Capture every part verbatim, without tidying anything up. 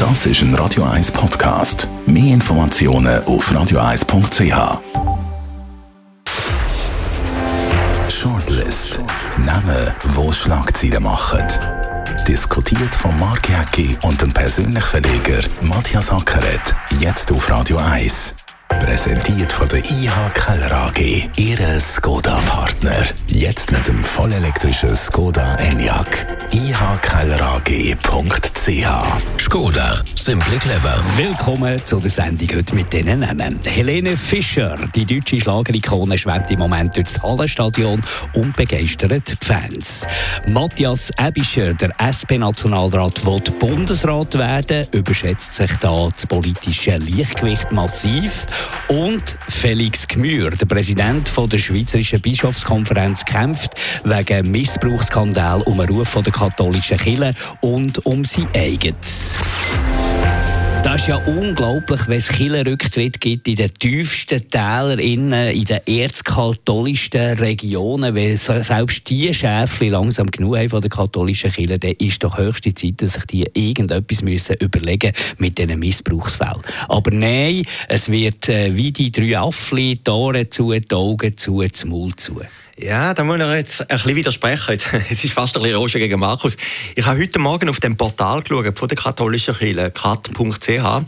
Das ist ein Radio eins Podcast. Mehr Informationen auf radio eins punkt c h. Shortlist. Namen, die Schlagzeilen machen. Diskutiert von Mark Jäcki und dem persönlichen Verleger Matthias Ackeret. Jetzt auf Radio eins. Präsentiert von der I H Keller A G. Ihre Skoda-Partner. Jetzt mit dem vollelektrischen Skoda Enyaq. i h keller a g punkt c h. Skoda. Simply clever. Willkommen zu der Sendung heute mit diesen Namen. Helene Fischer, die deutsche Schlagerikone, schwebt im Moment durch das Hallenstadion und begeistert die Fans. Matthias Aebischer, der S P-Nationalrat, will Bundesrat werden, überschätzt sich da das politische Leichtgewicht massiv. Und Felix Gmür, der Präsident von der Schweizerischen Bischofskonferenz, kämpft wegen Missbrauchsskandal um den Ruf von der katholischen Kirche und um sein eigenes. Das ist ja unglaublich, wenn es Kirchenrücktritt gibt in den tiefsten Tälern, in den erzkatholischsten Regionen. Wenn selbst die Schäfchen langsam genug haben von der katholischen Kirche, dann ist doch höchste Zeit, dass sich die irgendetwas müssen überlegen mit diesen Missbrauchsfällen. Aber nein, es wird äh, wie die drei Affli, die Ohren zu, die Augen zu, das Maul zu. Ja, da muss ich jetzt ein bisschen widersprechen. Es ist fast ein bisschen Roger gegen Markus. Ich habe heute Morgen auf dem Portal geschaut von der katholischen Kirche, kat punkt c h.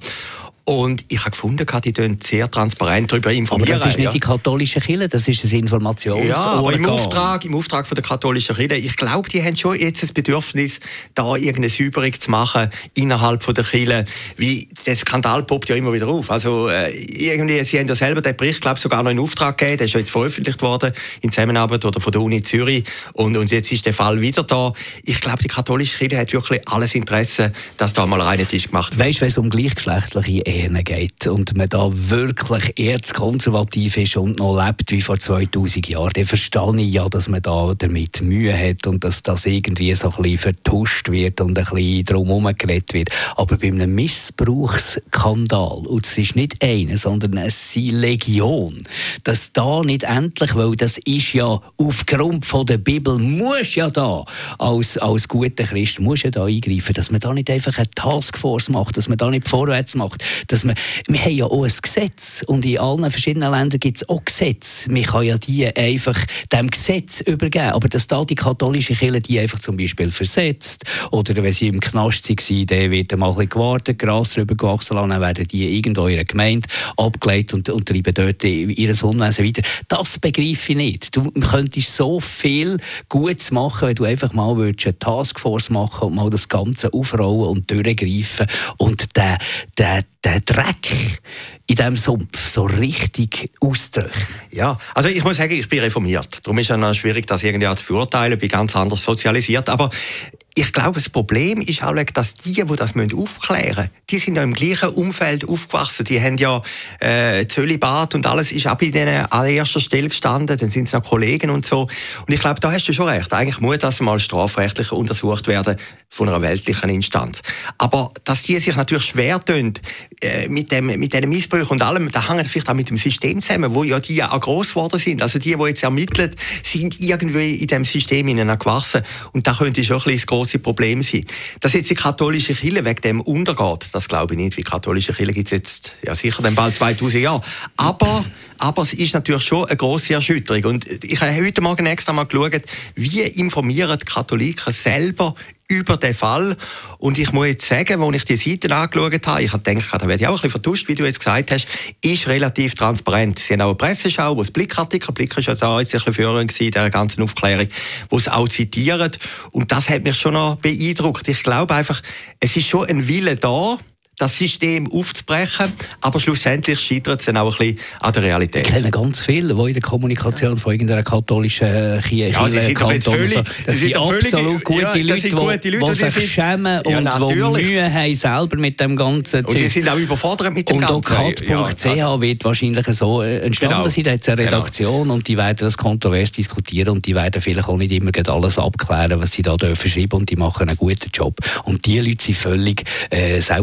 Und ich habe gefunden, die tun sehr transparent darüber informieren. Aber das ist nicht ja. die katholische Kirche, das ist ein Informationsorgan. Ja, aber im Auftrag, im Auftrag von der katholischen Kirche. Ich glaube, die haben schon jetzt das Bedürfnis, da irgendeine Säuberung zu machen innerhalb von der Kirche. Wie der Skandal poppt ja immer wieder auf. Also äh, irgendwie, sie haben ja selber den Bericht, glaube ich, sogar noch in Auftrag gegeben. Der ist ja jetzt veröffentlicht worden in Zusammenarbeit oder von der Uni Zürich. Und, und jetzt ist der Fall wieder da. Ich glaube, die katholische Kirche hat wirklich alles Interesse, dass da mal reiner Tisch gemacht wird. Weißt du, wenn es um gleichgeschlechtliche geht und man da wirklich erzkonservativ ist und noch lebt wie vor zweitausend Jahren, dann verstehe ich ja, dass man da damit Mühe hat und dass das irgendwie so ein bisschen vertuscht wird und ein bisschen drumherum geredet wird. Aber bei einem Missbrauchsskandal, und es ist nicht einer, sondern es sind Legion, dass da nicht endlich, weil das ist ja aufgrund von der Bibel, muss ja da als, als guter Christ, muss ja da eingreifen, dass man da nicht einfach eine Taskforce macht, dass man da nicht vorwärts macht, dass man, wir haben ja auch ein Gesetz und in allen verschiedenen Ländern gibt es auch Gesetze. Man kann ja die einfach dem Gesetz übergeben, aber dass da die katholische Kirche die einfach zum Beispiel versetzt oder wenn sie im Knast waren, dann wird mal ein bisschen gewartet, Gras drüber gewachsen lassen, dann werden die irgendwo in ihrer Gemeinde abgelegt und, und treiben dort ihr Unwesen weiter. Das begreife ich nicht. Du könntest so viel Gutes machen, wenn du einfach mal eine Taskforce machen und mal das Ganze aufrollen und durchgreifen und der, der den Dreck in diesem Sumpf so richtig ausdrücken. Ja, also ich muss sagen, ich bin reformiert. Darum ist es ja schwierig, das irgendwie zu beurteilen. Ich bin ganz anders sozialisiert. Aber ich glaube, das Problem ist auch, dass die, die das aufklären müssen, die sind ja im gleichen Umfeld aufgewachsen. Die haben ja äh, Zölibat und alles ist auch bei denen an erster Stelle gestanden. Dann sind es noch Kollegen und so. Und ich glaube, da hast du schon recht. Eigentlich muss das mal strafrechtlich untersucht werden von einer weltlichen Instanz. Aber dass die sich natürlich schwer tun äh, mit dem mit diesen Missbrauch und allem, da hängt vielleicht auch mit dem System zusammen, wo ja die auch gross geworden sind. Also die, die jetzt ermitteln, sind irgendwie in diesem System gewachsen. Und da könnte schon ein bisschen das grosse Problem sein. Dass jetzt die katholische Kirche wegen dem untergeht, das glaube ich nicht. Wie katholische Kirche gibt es jetzt ja sicher dann bald zweitausend Jahre. Aber Aber es ist natürlich schon eine grosse Erschütterung. Und ich habe heute Morgen extra mal geschaut, wie informieren die Katholiken selber über den Fall. Und ich muss jetzt sagen, als ich die Seiten angeschaut habe, ich habe gedacht, da werde ich auch ein bisschen vertuscht, wie du jetzt gesagt hast, ist relativ transparent. Sie haben auch eine Presseschau, wo es Blickartikel, Blick ist ja da jetzt ein bisschen führend gewesen, der ganzen Aufklärung, wo es auch zitieren. Und das hat mich schon noch beeindruckt. Ich glaube einfach, es ist schon ein Wille da, das System aufzubrechen, aber schlussendlich scheitert es dann auch ein bisschen an der Realität. Ich kenne ganz viele, die in der Kommunikation von irgendeiner katholischen Kirche, ja, die sind doch jetzt völlig, so, das sind absolut völlig, gute ja, Leute, sind gute die, Leute, die sich sind, schämen ja, und die Mühe haben selber mit dem ganzen Und die sind auch überfordert mit dem und Ganzen. Und auch kat punkt c h ja, wird wahrscheinlich so entstanden genau. sein. Da hat eine Redaktion genau. und die werden das kontrovers diskutieren und die werden vielleicht auch nicht immer alles abklären, was sie da dürfen schreiben und die machen einen guten Job. Und die Leute sind völlig äh, selbstverständlich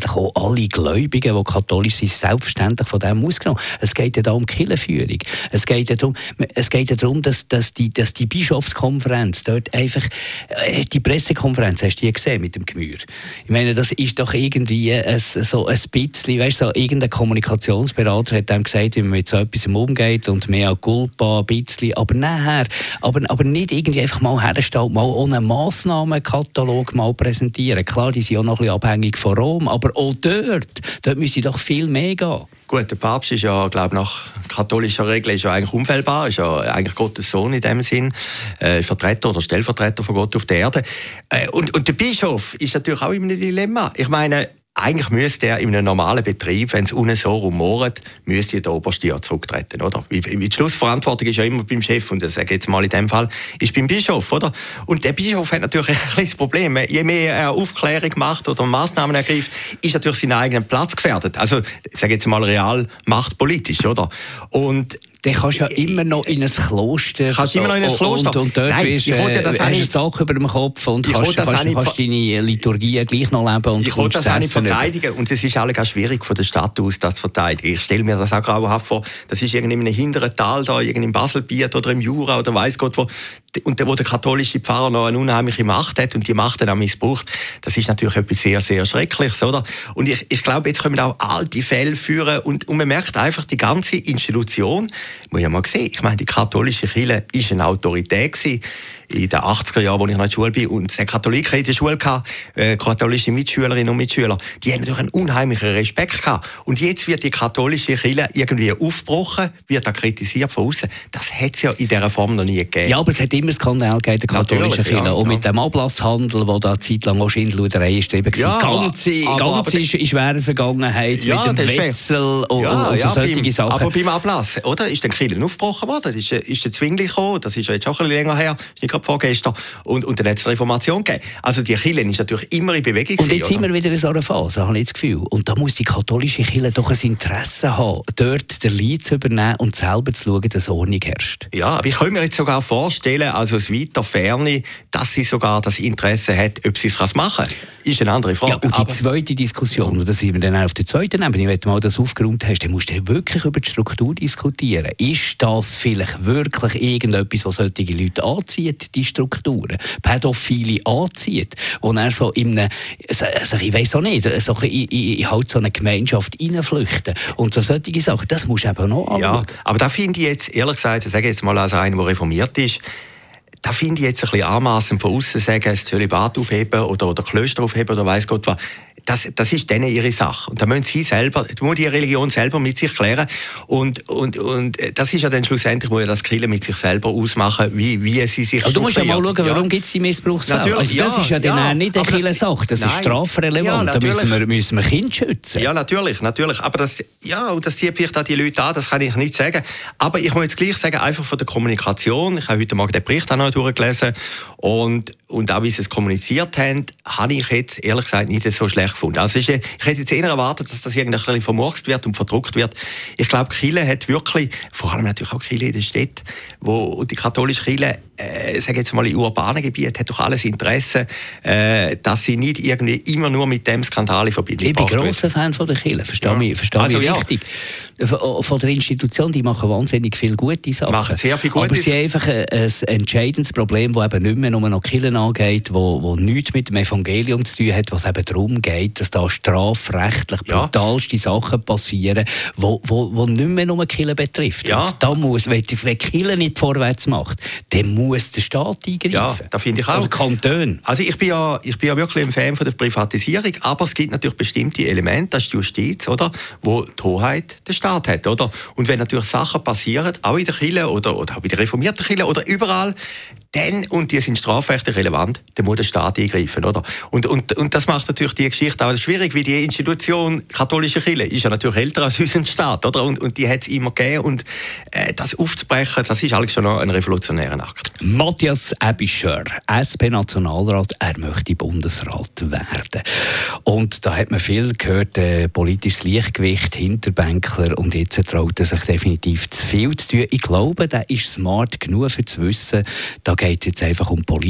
eigentlich auch alle Gläubigen, die katholisch sind, selbstverständlich von dem ausgenommen. Es geht ja da um Kirchenführung. Es geht ja darum, es geht ja darum dass, dass, die, dass die Bischofskonferenz dort einfach, äh, die Pressekonferenz, hast du die gesehen mit dem Gemür? Ich meine, das ist doch irgendwie ein, so ein bisschen, weißt du, so, irgendein Kommunikationsberater hat dem gesagt, wie man mit so etwas umgeht und mehr Culpa, ein bisschen, aber nachher, aber, aber nicht irgendwie einfach mal herstellen, mal ohne Massnahmenkatalog mal präsentieren. Klar, die sind auch noch ein bisschen abhängig von Rom, aber auch dort, dort müssen doch viel mehr gehen. Gut, der Papst ist ja, glaube nach katholischer Regel ist ja eigentlich unfehlbar, ist ja eigentlich Gottes Sohn in dem Sinn, äh, Vertreter oder Stellvertreter von Gott auf der Erde. Äh, und, und der Bischof ist natürlich auch in einem Dilemma. Ich meine, eigentlich müsste er in einem normalen Betrieb, wenn es unten so rumort, müsste der Oberste ja zurücktreten, oder? Die Schlussverantwortung ist ja immer beim Chef, und das sage ich jetzt mal in dem Fall, ist beim Bischof, oder? Und der Bischof hat natürlich ein kleines Problem. Je mehr er Aufklärung macht oder Massnahmen ergreift, ist natürlich sein eigener Platz gefährdet. Also, ich sage jetzt mal real machtpolitisch, oder? Und dann kannst du ja immer noch in ein Kloster. Kannst immer noch in ein Kloster. Und, und dort Nein, bist, ich wollte das äh, hast nicht, ein Dach über dem Kopf und kannst, das kannst, kannst deine Liturgie gleich noch leben. Und ich wollte das auch nicht verteidigen. Und es ist alles schwierig von der Stadt aus, das zu verteidigen. Ich stelle mir das auch grauenhaft vor. Das ist irgendwie in einem hinteren Tal, da, irgendwie im Baselbiet oder im Jura oder weiss Gott wo. Und wo der katholische Pfarrer noch eine unheimliche Macht hat und die Macht dann auch missbraucht, das ist natürlich etwas sehr, sehr Schreckliches, oder? Und ich, ich glaube, jetzt können wir auch alte Fälle führen und, und man merkt einfach, die ganze Institution, muss ich mal sehen, ich meine, die katholische Kirche ist eine Autorität gewesen. In den achtziger Jahren, als ich noch in der Schule bin und es Katholiken in der Schule hatte, äh, katholische Mitschülerinnen und Mitschüler, die haben natürlich einen unheimlichen Respekt gehabt. Und jetzt wird die katholische Kirche irgendwie aufgebrochen, wird da kritisiert von außen. Das hat es ja in dieser Form noch nie gegeben. Ja, aber es hat immer Skandal gegeben, der katholischen Kirche. Ja, und mit ja. dem Ablasshandel, wo da eine Zeit lang auch Schindluderei ist, eben ja, ganze, aber, ganze aber, in schwerer Vergangenheit ja, mit dem Wetzel und, ja, und ja, so solche beim, Sachen. Aber beim Ablass, oder? Ist dann die Kirche aufgebrochen worden, ist, ist der Zwingli gekommen, das ist ja jetzt auch ein bisschen länger her, gerade vorgestern, und, und dann hat es eine Reformation gegeben. Also die Kirche ist natürlich immer in Bewegung. Und jetzt sind wir wieder in so einer Phase, habe ich das Gefühl. Und da muss die katholische Kirche doch ein Interesse haben, dort den Leid zu übernehmen und selber zu schauen, dass Ordnung herrscht. Ja, aber ich könnte mir jetzt sogar vorstellen, also aus weiter Ferne, dass sie sogar das Interesse hat, ob sie es machen kann. Ist eine andere Frage. Ja, und die aber zweite Diskussion, und da sind wir dann auch auf der zweiten Ebene, ich möchte mal das aufgeräumt hast, dann musst du wirklich über die Struktur diskutieren. Ist das vielleicht wirklich irgendetwas, was solche Leute anzieht, die Strukturen, Pädophile anzieht, wo er so in eine, also ich weiss auch nicht, so in, in halt so eine Gemeinschaft reinflüchten und so solche Sachen, das musst du eben noch anschauen. Ja, aber da finde ich jetzt, ehrlich gesagt, ich sage jetzt mal als einer, der reformiert ist, da finde ich jetzt ein bisschen anmassend von außen sagen, das Zölibat aufheben oder, oder Klöster aufheben oder weiss Gott was. Das, das ist denen ihre Sache. Und da müssen sie selber, da muss die Religion selber mit sich klären. Und, und, und das ist ja dann schlussendlich, muss ja das Kirche mit sich selber ausmachen, wie, wie sie sich. Aber du musst ja mal schauen, warum ja. gibt es die Missbrauchsfälle? Also das ja, ist ja dann ja, nicht eine Kirchensache, das, das ist strafrelevant. Ja, da müssen wir, müssen wir Kinder schützen. Ja, natürlich, natürlich. Aber das, ja, und das zieht vielleicht auch die Leute an, das kann ich nicht sagen. Aber ich muss jetzt gleich sagen, einfach von der Kommunikation, ich habe heute Morgen den Bericht auch noch durchgelesen, und, und auch wie sie es kommuniziert haben, habe ich jetzt ehrlich gesagt nicht so schlecht gefunden. Also ich, ich hätte jetzt eher erwartet, dass das irgendwie ein bisschen vermurkst wird und verdruckt wird. Ich glaube, Kirche hat wirklich, vor allem natürlich auch Kirche in der Stadt, wo die katholische Kirche, äh, sage jetzt mal in urbanen Gebieten, hat doch alles Interesse, äh, dass sie nicht irgendwie immer nur mit dem Skandal in Verbindung gebracht wird. Ich bin grosser Fan von der Kirche, verstehe ja. mich, verstehe also, mich ja. richtig. Von der Institution, die machen wahnsinnig viele gute Sachen. Machen sehr viel Gutes. Aber sie haben einfach ein, ein entscheidendes Problem, das eben nicht mehr nur noch Kirchen angeht, wo, wo nichts mit dem Evangelium zu tun hat, was eben darum geht, dass da strafrechtlich ja. brutalste Sachen passieren, wo, wo, wo nicht mehr nur Kirchen betrifft. Ja. Und da muss, wenn die Kirche nicht vorwärts macht, dann muss der Staat eingreifen. Ja, das finde ich auch. Oder Kantone. Also ich bin ja, ich bin ja wirklich ein Fan von der Privatisierung, aber es gibt natürlich bestimmte Elemente, das ist die Justiz, oder, wo die Hoheit der Staat hat, oder? Und wenn natürlich Sachen passieren, auch in der Kirche oder, oder auch bei der reformierten Kirche oder überall, dann, und die sind strafrechtlich relevant, dann muss der Staat eingreifen, oder? Und, und, und das macht natürlich die Geschichte auch schwierig, wie die Institution katholische Kirche ist ja natürlich älter als unser Staat, oder? Und, und die hat es immer gegeben, und äh, das aufzubrechen, das ist eigentlich schon noch ein revolutionärer Akt. Matthias Aebischer, S P-Nationalrat, er möchte Bundesrat werden. Und da hat man viel gehört, äh, politisches Lichtgewicht, Hinterbänkler, und jetzt traut er sich definitiv zu viel zu tun. Ich glaube, der ist smart genug, um zu wissen, da geht es jetzt einfach um Politmarketing.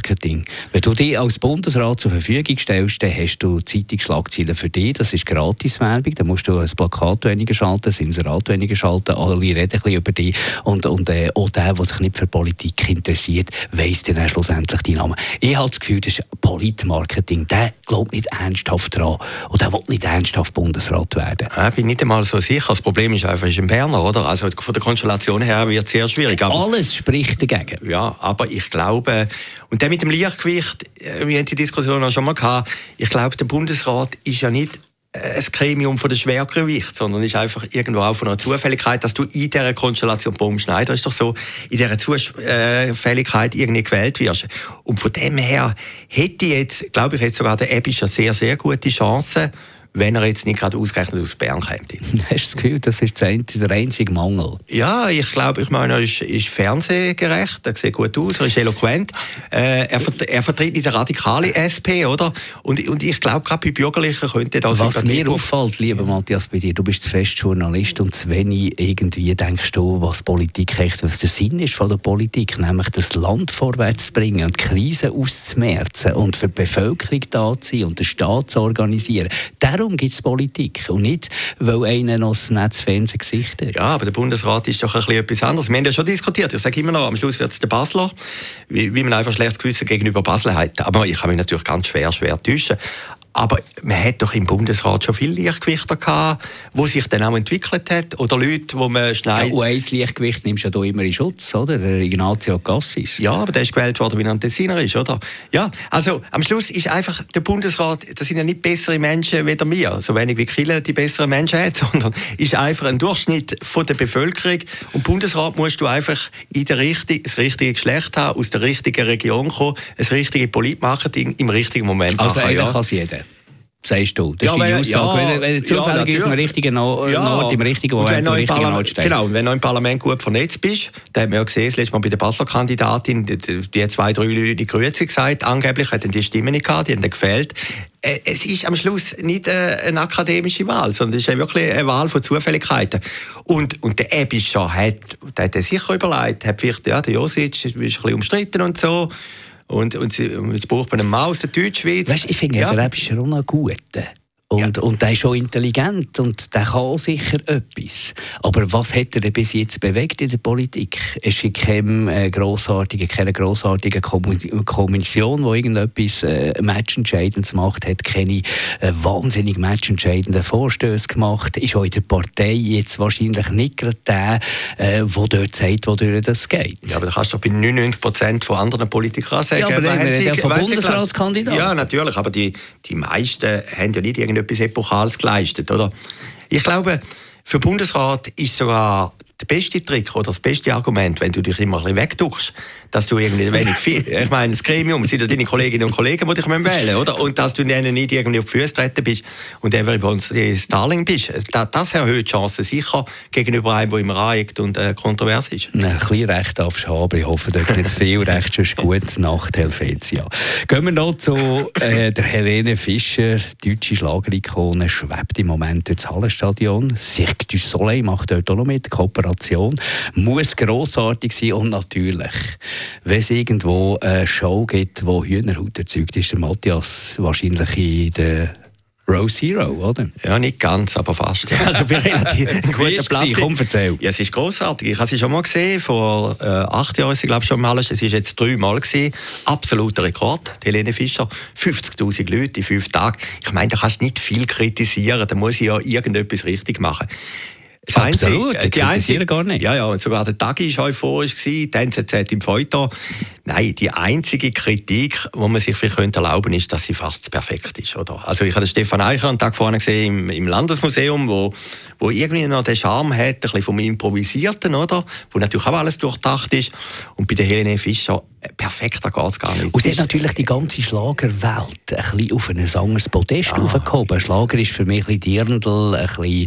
Politmarketing. Wenn du dich als Bundesrat zur Verfügung stellst, dann hast du Zeitungsschlagzeilen für dich. Das ist Gratiswerbung. Da musst du ein Plakat weniger schalten, ein Inserat weniger schalten. Alle reden ein bisschen über dich. Und, und äh, auch der, der sich nicht für Politik interessiert, weiss dann auch schlussendlich die Namen. Ich habe das Gefühl, das ist Politmarketing. Der glaubt nicht ernsthaft dran. Und der will nicht ernsthaft Bundesrat werden. Ich bin nicht einmal so sicher. Das Problem ist einfach, ist ein Berner, oder? Also von der Konstellation her wird es sehr schwierig. Aber alles spricht dagegen. Ja, aber ich glaube, und dann mit dem Lichtgewicht, wir haben die Diskussion auch schon mal gehabt, ich glaube, der Bundesrat ist ja nicht ein Gremium von der Schwergewicht, sondern ist einfach irgendwo auch von einer Zufälligkeit, dass du in dieser Konstellation, Baum Schneider ist doch so, in dieser Zufälligkeit irgendwie gewählt wirst. Und von dem her hätte jetzt, glaube ich, jetzt sogar der Ebisch eine sehr, sehr gute Chance, wenn er jetzt nicht gerade ausgerechnet aus Bern kommt. Hast du das Gefühl, das ist der einzige Mangel? Ja, ich glaube, ich meine, er ist, ist fernsehgerecht, er sieht gut aus, er ist eloquent, äh, er, er vertritt nicht eine radikale S P, oder? Und, und ich glaube, gerade bei Bürgerlichen könnte das... Was mir auffällt, lieber Matthias, bei dir, du bist zu fest Journalist und zu wenig irgendwie denkst du, was Politik echt, was der Sinn ist von der Politik, nämlich das Land vorwärts zu bringen und die Krise auszumerzen und für die Bevölkerung da zu sein und den Staat zu organisieren. Darum gibt es Politik und nicht, weil einer noch das Netzfernsehen Gesicht hat. Ja, aber der Bundesrat ist doch ein bisschen etwas anderes. Wir haben ja schon diskutiert. Ich sage immer noch, am Schluss wird es der Basler, wie, wie man einfach schlechtes Gewissen gegenüber Basel hat. Aber ich kann mich natürlich ganz schwer, schwer täuschen. Aber man hat doch im Bundesrat schon viele Lichtgewichter gehabt, die sich dann auch entwickelt hat. Oder Leute, die man schnell... Ja, und ein Lichtgewicht nimmst du ja hier immer in Schutz, oder? Der Ignazio Cassis. Ja, aber der ist gewählt worden, wie er ein Tessiner ist, oder? Ja, also am Schluss ist einfach der Bundesrat, das sind ja nicht bessere Menschen wie wir, so wenig wie Kille die besseren Menschen hat, sondern ist einfach ein Durchschnitt von der Bevölkerung. Und Bundesrat musst du einfach in der richtig, das richtige Geschlecht haben, aus der richtigen Region kommen, das richtige Politmarketing im richtigen Moment machen. Also eigentlich ja. kann es jeder. Sagst du, das ja, ist deine wenn, Aussage. Ja, wenn, wenn er zufällig ja, ist, im richtigen Ort, ja. im richtigen Moment, im richtigen Ort steht. Genau, und wenn du im Parlament gut vernetzt bist, da haben wir ja gesehen, das letzte Mal bei der Basler Kandidatin, die, die zwei, drei Leute die Grüezi gesagt, angeblich hatten die Stimmen nicht gehabt, die haben dann gefehlt. Es ist am Schluss nicht eine akademische Wahl, sondern es ist wirklich eine Wahl von Zufälligkeiten. Und, und der Ebischer hat, der hat sicher überlegt, hat vielleicht, ja, der Josic ist ein bisschen umstritten und so. Und, und jetzt braucht man einen Mann aus der Deutschschweiz. Weißt, ich finde, ja. der Ebischer auch noch gut. Und, ja. und der ist schon intelligent und der kann sicher etwas. Aber was hat er denn bis jetzt bewegt in der Politik? Es gibt keine äh, grossartige, keine grossartige Kommission, die irgendetwas äh, Matchentscheidendes macht, hat keine äh, wahnsinnig matchentscheidenden Vorstöße gemacht, ist auch in der Partei jetzt wahrscheinlich nicht gerade der, der äh, dort sagt, wodurch das geht. Ja, aber da kannst du doch bei neunundneunzig Prozent von anderen Politikern sagen. Ja, aber wir reden ja von Bundesratskandidaten. Ja, natürlich, aber die, die meisten haben ja nicht irgendwie etwas Epochales geleistet, oder? Ich glaube, für den Bundesrat ist sogar der beste Trick oder das beste Argument, wenn du dich immer ein bisschen wegduckst, dass du irgendwie wenig viel, ich meine, das Gremium sind ja deine Kolleginnen und Kollegen, die dich wählen müssen, oder? Und dass du denen nicht irgendwie auf die Füße treten bist und eben bei uns Starling bist. Das, das erhöht die Chancen sicher gegenüber einem, der immer aneckt und äh, kontrovers ist. Ein bisschen Recht darfst du haben, aber ich hoffe, dort nicht zu viel Recht, sonst gute Nacht, Helvetia. Gehen wir noch zu äh, der Helene Fischer, deutsche Schlagerikone, schwebt im Moment durch das Hallenstadion. Cirque du Soleil macht dort auch noch mit, Kooperation. Muss grossartig sein und natürlich, wenn es irgendwo eine Show gibt, die Hühnerhaut erzeugt, ist der Matthias wahrscheinlich in der Row Zero, oder? Ja, nicht ganz, aber fast. Also bei relativ ein guter Platz. Komm, erzähl. Ja, es ist grossartig. Ich habe sie schon mal gesehen, vor äh, acht Jahren ist sie, glaube ich, schon mal. Es war jetzt dreimal gewesen. Absoluter Rekord, die Helene Fischer. fünfzigtausend Leute in fünf Tagen. Ich meine, da kannst du nicht viel kritisieren, da muss ich ja irgendetwas richtig machen. Das Absolut, einzige, die einzige, gar nicht. Ja, ja, und sogar der Tagi war euphorisch, die N Z Z im Feuilleton. Nein, die einzige Kritik, die man sich vielleicht erlauben könnte, ist, dass sie fast perfekt ist. Oder? Also ich habe den Stefan Eicher einen Tag vorne gesehen im, im Landesmuseum, wo, wo irgendwie noch den Charme hat, ein bisschen vom Improvisierten, oder? Wo natürlich auch alles durchdacht ist. Und bei der Helene Fischer, perfekter geht es gar nicht. Und sie hat natürlich die ganze Schlagerwelt ein bisschen auf ein anderes Podest ah. aufgehoben. Schlager ist für mich ein bisschen Dirndl, ein bisschen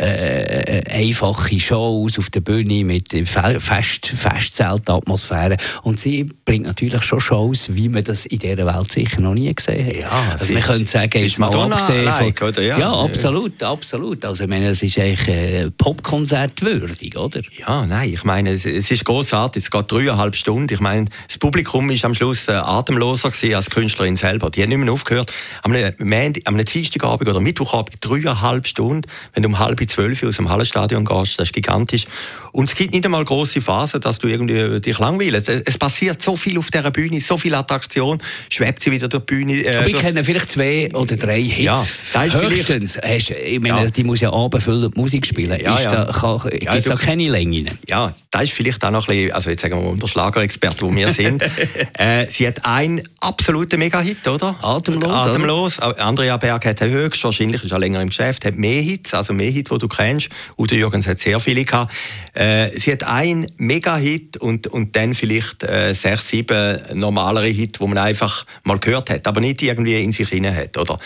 äh, einfache Shows auf der Bühne mit Fest, Festzeltatmosphäre. Und sie bringt natürlich schon Shows, wie man das in dieser Welt sicher noch nie gesehen hat. Ja, also man könnte sagen, ist mal abgesehen like, von, oder? Ja. ja, absolut, absolut. Also ich meine, es ist eigentlich äh, Popkonzert würdig, oder? Ja, nein, ich meine, es, es ist grossartig. Es geht dreieinhalb Stunden. Ich meine, das Publikum war am Schluss äh, atemloser gewesen als die Künstlerin selber. Die hat nicht mehr aufgehört. Am einem Dienstagabend oder Mittwochabend dreieinhalb Stunden, wenn du um halb zwölf aus dem Hallenstadion gehst, das ist gigantisch. Und es gibt nicht einmal grosse Phasen, dass du irgendwie dich langweilst. Es passiert so viel auf dieser Bühne, so viel Attraktion, schwebt sie wieder durch die Bühne. Äh, Aber ich kenne vielleicht zwei oder drei Hits. Ja, da ist höchstens. Hast, ich meine, ja. Die muss ja abendfüllend Musik spielen. Ja, ist ja. Da, kann, ja, gibt es da keine Länge rein? Ja, da ist vielleicht auch noch ein bisschen, also jetzt sagen wir mal, der Schlagerexperte, wo wir sind. äh, sie hat einen absoluten Mega-Hit, oder? Atemlos. Atemlos. Oder? Andrea Berg hat höchstwahrscheinlich, ist auch länger im Geschäft, hat mehr Hits, also mehr Hits, die du kennst. Udo Jürgens hat sehr viele gehabt. Äh, sie hat einen Mega-Hit und, und dann vielleicht äh, sechs, sieben normalere Hits, die man einfach mal gehört hat, aber nicht irgendwie in sich hinein hat, oder?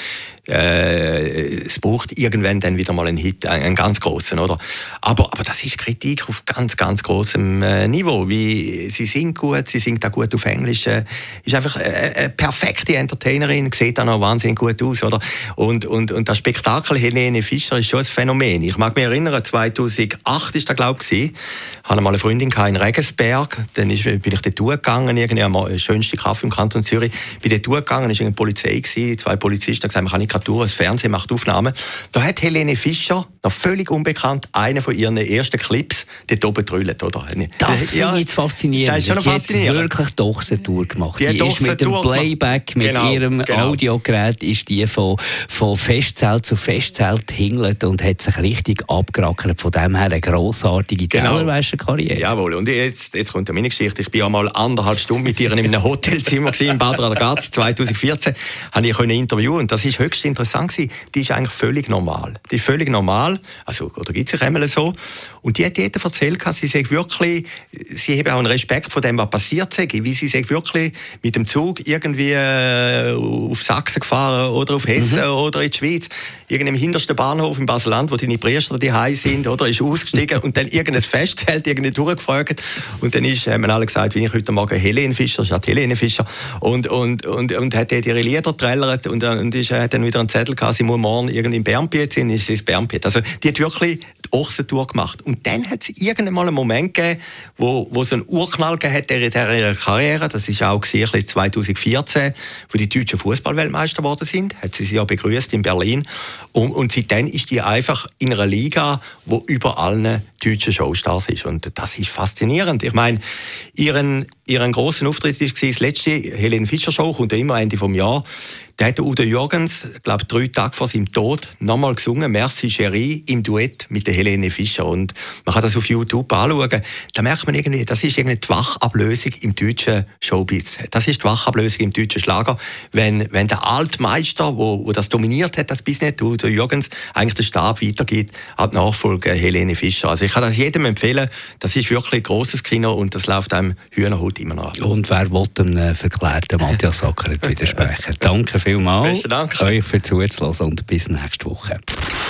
Äh, es braucht irgendwann dann wieder mal einen Hit, einen, einen ganz grossen, oder? Aber, aber das ist Kritik auf ganz, ganz grossem äh, Niveau. Wie, sie singt gut, sie singt auch gut auf Englisch, äh, ist einfach eine, eine perfekte Entertainerin, sieht auch noch wahnsinnig gut aus, oder? Und, und, und das Spektakel Helene Fischer ist schon ein Phänomen. Ich mag mich erinnern, zweitausendacht ist das, glaube ich, ich hatte mal eine Freundin in Regensberg, dann ist, bin ich dort durchgegangen, irgendwie am schönsten Kaffee im Kanton Zürich, bin dort durchgegangen, es war eine Polizei, zwei Polizisten, die gesagt, man kann nicht durch, das Fernsehen macht Aufnahmen. Da hat Helene Fischer, noch völlig unbekannt, einen von ihren ersten Clips dort oben getrüllt, oder? Das ja, finde ich faszinierend. Das ist schon die faszinierend. hat wirklich doch eine Tour gemacht. Die, die ist mit dem Playback, mit genau, ihrem genau. Audiogerät, ist die von, von Festzelt zu Festzelt hingelt und hat sich richtig abgerackert. Von dem her eine grossartige genau. Tellerwäscher-Karriere. Jawohl, und jetzt, jetzt kommt meine Geschichte. Ich war ja mal anderthalb Stunden mit ihr in einem Hotelzimmer in Bad Ragaz. zweitausendvierzehn habe ich ein Interview und das ist höchst interessant gewesen. Die ist eigentlich völlig normal. Die ist völlig normal, also, oder gibt sich einmal so. Und die hat jeder erzählt, sie sagt wirklich, sie haben auch einen Respekt vor dem, was passiert sei, wie sie sagt wirklich mit dem Zug irgendwie äh, auf Sachsen gefahren oder auf Hessen mhm. oder in die Schweiz, irgendeinem hintersten Bahnhof in Basel-Land, wo deine Priester daheim sind, oder, ist ausgestiegen und dann irgendein Festzelt irgendwie durchgefragt und dann ist, haben alle gesagt, wie ich heute Morgen Helene Fischer, statt Helene Fischer und, und, und, und hat dort ihre Lieder trällert und, und ist, hat dann wieder einen Zettel gehabt, sie muss morgen irgendwie in Bernbiet sein, ist es Bernbiet. Also die hat wirklich die Ochsentour gemacht. Und dann hat es irgendwann mal einen Moment gegeben, wo, wo es einen Urknall gegeben hat in ihrer Karriere. Das war auch zweitausendvierzehn, wo die deutschen Fußballweltmeister geworden sind. Hat sie sie ja begrüßt in Berlin. Und, und seitdem ist die einfach in einer Liga, wo über allen deutschen Showstars ist. Und das ist faszinierend. Ich meine, ihren, ihren grossen Auftritt war das letzte Helene Fischer Show, kommt ja immer Ende vom Jahr. Da hat Udo Jürgens, glaube drei Tage vor seinem Tod, nochmal gesungen, «Merci Chérie» im Duett mit der Helene Fischer. Und man kann das auf YouTube anschauen. Da merkt man irgendwie, das ist irgendwie die Wachablösung im deutschen Showbiz. Das ist die Wachablösung im deutschen Schlager. Wenn, wenn der Altmeister, wo, wo das dominiert hat, das Business, Udo Jürgens, eigentlich den Stab weitergibt, an die Nachfolge Helene Fischer. Also ich kann das jedem empfehlen. Das ist wirklich ein grosses Kino und das läuft einem Hühnerhut immer noch. Und wer will dem verklärten Matthias Sackeret widersprechen? Danke vielmals. Besten Dank. Euch für zuzuhören und bis nächste Woche.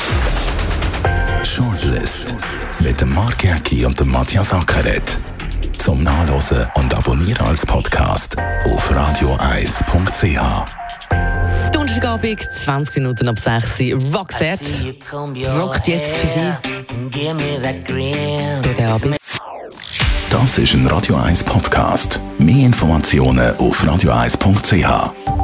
Shortlist mit dem Mark Jäcki und dem Matthias Sackeret. Zum Nachlesen und Abonnieren als Podcast auf radio eis punkt c h. Donnerstagabend, zwanzig Minuten ab sechs Uhr. Roxette rockt jetzt für Sie durch den Abend. Das ist ein Radio eins Podcast. Mehr Informationen auf radio eis punkt c h.